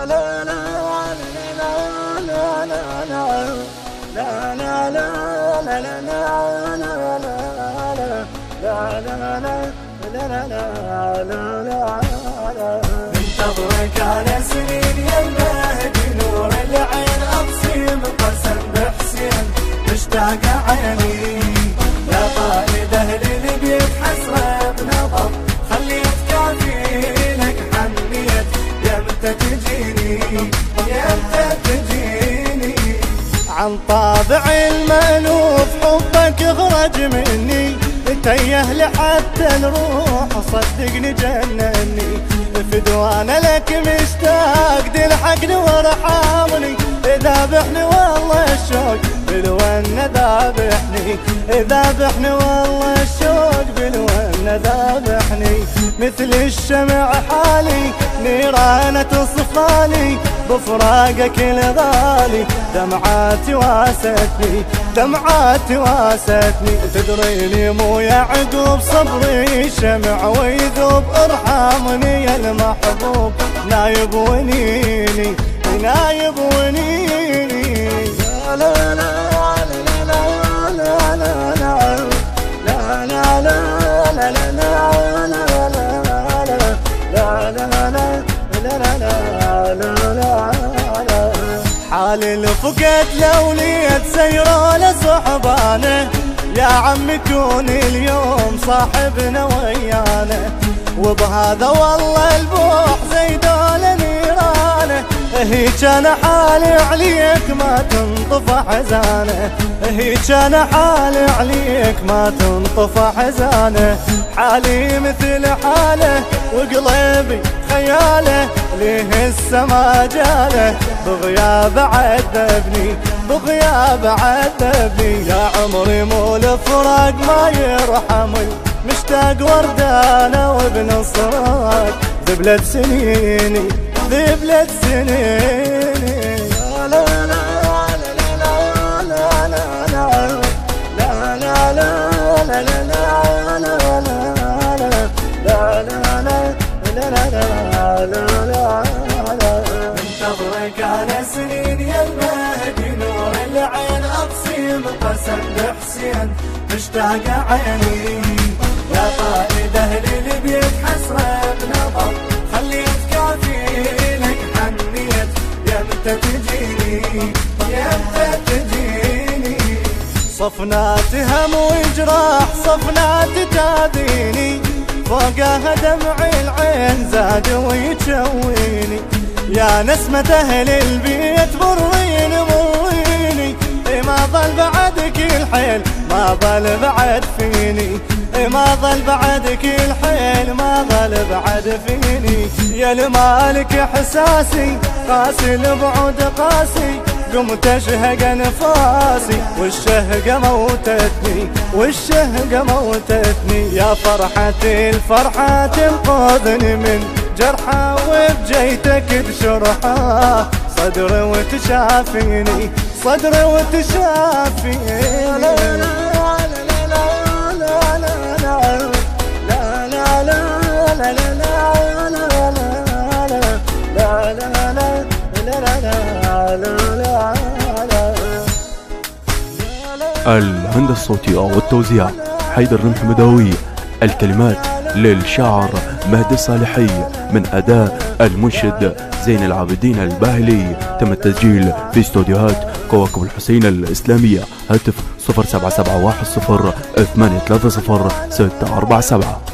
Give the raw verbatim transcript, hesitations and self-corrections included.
منتظرك على سنين يا المهدي، نور العين أبصم قسم بحسين مشتاق عيني، يا قائد أهل البيت حسرة بنظر خليت كافينك حنيت يا متى تجيني يا متى تجيني. عن طابع المألوف حبك اخرج مني، تيه لحتى الروح صدقني جنني، فدوانا لك مشتاق تلحقني وارحمني، ذابحني والله الشوق بالونه ذابحني، ذابحني والله الشوق بالونه ذابحني، مثل الشمع حالي نيرانة تصفالي بفراقك الغالي، دمعاتي واستني دمعاتي واستني، تدريني مو يعقوب صبري شمع ويذوب، ارحمني يا المحبوب نايب ونيني نايب ونيني. لا لا لا لا لا لا لا لا لا لا لا لا. حال الفقد لوليت سيره لصحبانه، يا عم كون اليوم صاحبنا ويانا، وبهذا والله البوح زي دول نيرانه، هيج انا حالي عليك ما تنطفى حزانه، هيج انا حالي عليك ما تنطفى حزانه، حالي مثل حاله وقلبي خياله، ليه السما جاله بغياب عذبني بغياب عذبني، يا عمري مو الفراق ما يرحمني، مشتاق وردانه وبنصرك ذبلت سنيني ذبلت سنيني. لا لا لا لا لا لا لا لا لا لا لا لا. منتظرك على سنين يا المهدي، نور العين أبصم قسم بحسين مشتاق عيني، يا قائد أهل البيت حسرة بنظر خليت كافينك حنيت يا متى تجيني يا متى تجيني. صفنات هم وجراح صفنات تاذيني، فوقها دمع العين زاد ويتشويني، يا نسمة أهل البيت بريني بريني، ما ظل بعدك الحيل ما ظل بعد فيني، ما ظل بعدك الحيل ما ظل بعد فيني، يا المالك احساسي قاسي البعد قاسي، قمت اشهق انفاسي والشهقة موتتني والشهقة موتتني، يا فرحتي الفرحة تنقذني من جرحة وبجيتك بشرحة صدري وتشافيني صدري وتشافيني. لا لا لا لا لا لا لا لا لا الهندسة الصوتية والتوزيع حيدر المحمداوي، الكلمات للشاعر مهدي الصالحي، من أداء المنشد زين العابدين الباهلي، تم التسجيل في استوديوهات كواكب الحسين الإسلامية. هاتف صفر سبعة سبعة واحد صفر ثمانية ثلاثة صفر ستة أربعة سبعة.